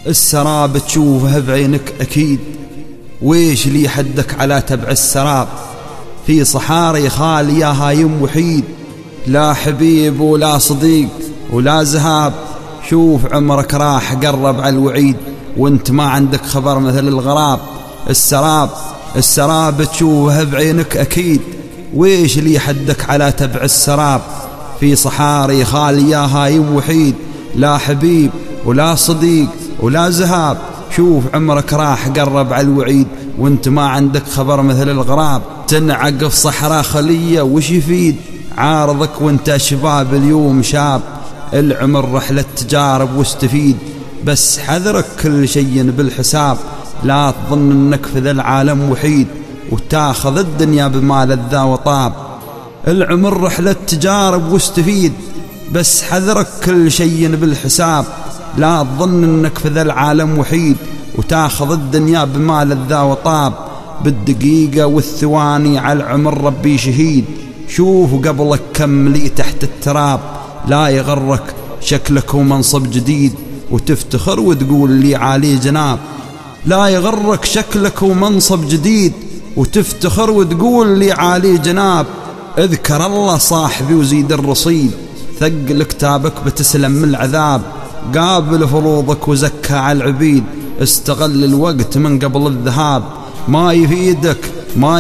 السراب تشوفه بعينك أكيد، ويش لي حدك على تبع السراب؟ في صحاري خالية هايم وحيد، لا حبيب ولا صديق ولا ذهاب. شوف عمرك راح قرب على الوعيد، وانت ما عندك خبر مثل الغراب. السراب تشوفه بعينك أكيد، ويش لي حدك على تبع السراب؟ في صحاري خالية هايم وحيد، لا حبيب ولا صديق ولا ذهاب. شوف عمرك راح قرب على الوعيد، وانت ما عندك خبر مثل الغراب. تنعق في صحراء خلية وش يفيد؟ عارضك وانت شباب اليوم شاب. العمر رحلة تجارب واستفيد، بس حذرك كل شيء بالحساب. لا تظن انك في ذا العالم وحيد، وتاخذ الدنيا بما لذا وطاب. العمر رحلة تجارب واستفيد، بس حذرك كل شيء بالحساب. لا تظن انك في ذا العالم وحيد، وتاخذ الدنيا بما لذا وطاب. بالدقيقة والثواني على العمر ربي شهيد. شوف قبلك كم لي تحت التراب. لا يغرك شكلك ومنصب جديد، وتفتخر وتقول لي عالي جناب. لا يغرك شكلك ومنصب جديد، وتفتخر وتقول لي عالي جناب. اذكر الله صاحبي وزيد الرصيد، ثقل كتابك بتسلم من العذاب. قابل فروضك وزكى على العبيد، استغل الوقت من قبل الذهاب. ما يفيدك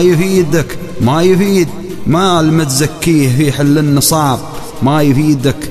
مال متزكيه في حل النصاب. ما يفيد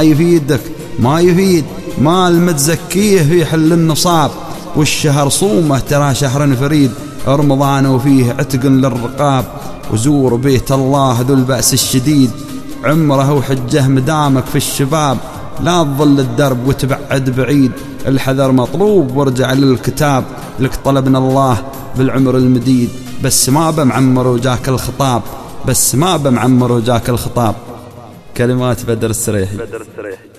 مال متزكيه في حل النصاب. والشهر صومه ترى شهر فريد، رمضان وفيه عتق للرقاب. وزور بيت الله ذو البأس الشديد، عمره وحجه مدامك في الشباب. لا تظل الدرب وتبعد بعيد، الحذر مطلوب وارجع للكتاب. لك طلبنا الله بالعمر المديد، بس ما بمعمر وجاك الخطاب. كلمات بدر السريحي.